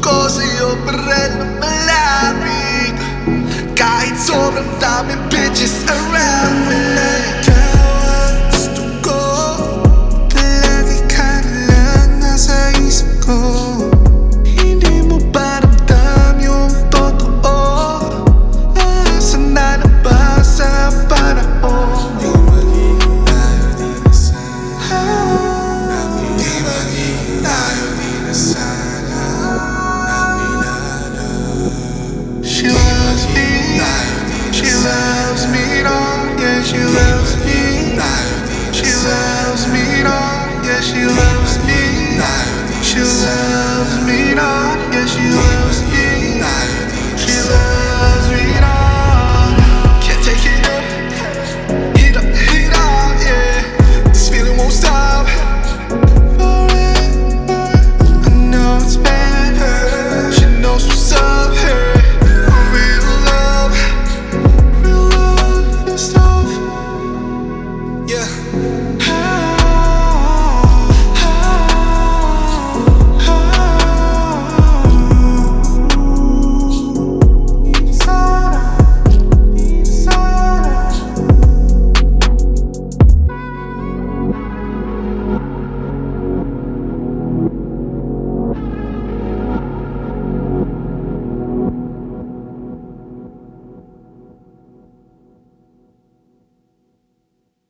ko sa'yo pa rin na malapit, kahit sobrang daming bitches around me. Ikaw ang gusto ko, palagi ka na lang nasa isip ko. Hindi mo ba ramdam yung totoo? Asan na ba sa panahon? Di maging tayo, di na sana. Di maging tayo, di na sana. She loves me, she loves me wrong, yeah, she loves me. She loves me wrong, yeah, she loves me. She loves me wrong, yeah, she loves me.